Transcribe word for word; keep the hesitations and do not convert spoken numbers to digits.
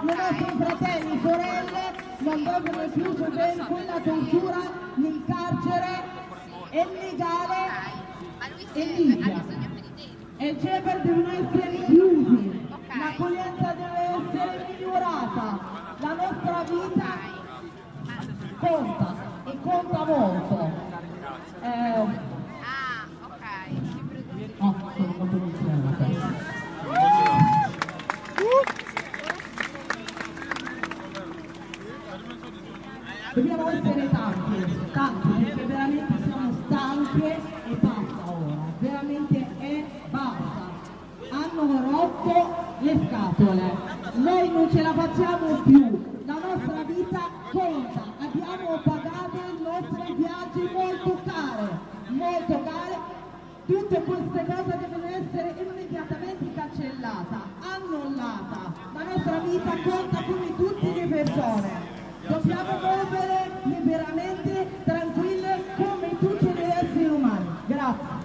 i nostri fratelli e sorelle non devono più subire quella tortura nel carcere illegale in Libia. E i CEPER devono essere chiusi, l'accoglienza deve essere migliorata, la nostra vita conta e conta molto. Eh, Oh, sono molto emozionata. Dobbiamo essere tanti, tanti, perché veramente siamo stanche e basta ora, veramente è basta. Hanno rotto le scatole, noi non ce la facciamo più, la nostra vita conta, abbiamo pagato i nostri viaggi molto cari, molto cari. Tutte queste cose devono essere immediatamente cancellate, annullata. La nostra vita conta come tutte le persone. Dobbiamo vivere liberamente, tranquille, come tutti gli esseri umani. Grazie.